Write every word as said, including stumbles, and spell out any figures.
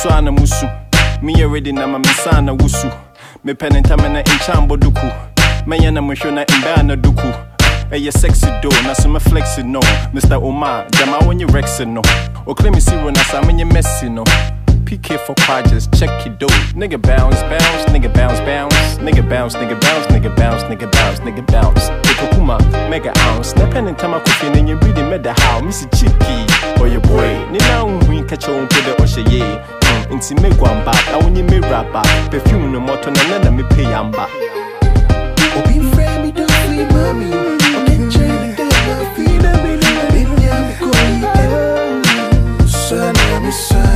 Muswana musu. Me already na ma misana wusu. Me penentamena in chambo duku. Mayana mushona in bana duku. Hey, you sexy do, na some flexi no. Mister Omar, jama when you rexin no. O claim me zero na sa when you messy no. P K for quadras, check it do. Nigga bounce, bounce, nigga bounce, bounce. Nigga bounce, nigga bounce, nigga bounce, nigga bounce, nigga bounce. Kuma, mega ounce. Snapping and time I cooking and you really made the how. Missy Chicky, or your boy. Nina, we catch on to the Oshaye. Inti me guamba, I want you me rapper. Perfume no more to none me pay yamba. Obi frame me don't free mommy. Okay, Jenny, then I feel a million. Baby, I'm going. Son, I'm